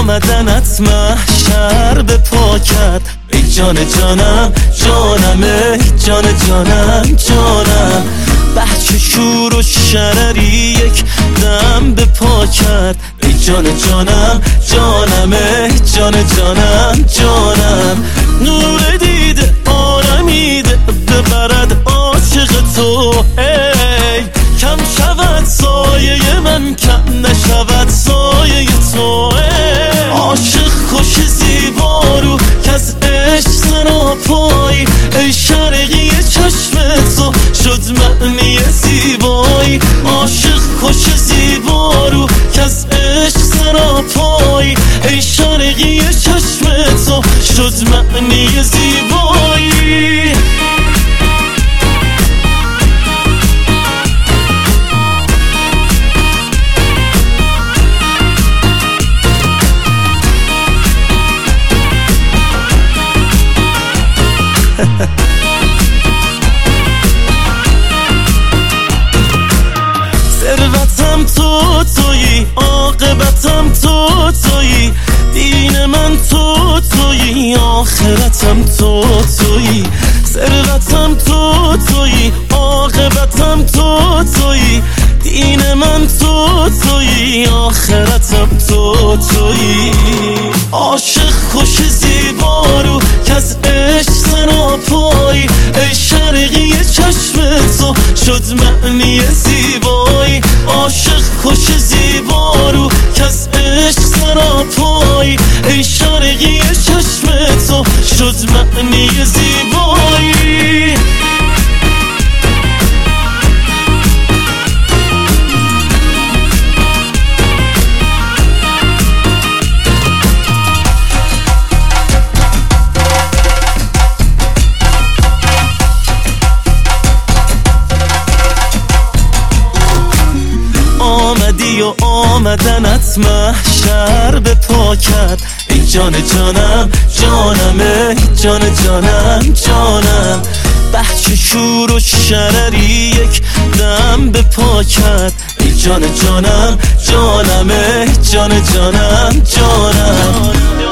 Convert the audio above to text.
آمدنت محشر به پا کرد. ای جان جانم جانم، ای جان جانم جانم. بچه شور و شرری یک دم به پا کرد. ای جان جانم جانم، ای جان جانم جانم. نور دیده آرمیده ببرد عاشق تو، ای کم شود سایه من، کم نشود سایه تو. عاشق خوش زیبا رو که از عشق سراپایی، ای شرقی چشم تو شد معنی زیبایی. عاشق خوش زیبا رو که از عشق سراپایی، ای شرقی چشم تو شد معنی زیبایی. ثروتم تو تویی، عاقبتم تو تویی، دین من تو تویی، آخرتم تو تویی. ثروتم تو تویی، عاقبتم تو تویی، دین من تو تویی، آخرتم تو تویی. عاشق خوش زیبا رو که از عشق سراپایی، ای شرقی چشم تو شد معنی زیبایی. عاشق خوش زیبا رو که از عشق سراپایی، ای شرقی چشم تو شد معنی زیبایی. آمدی و آمدنت محشر به پا کرد. ای جان جانم جانم، ای جان جانم جانم. بچه شور و شرری یک دم به پا کرد. ای جان جانم جانم، ای جان جانم جانم.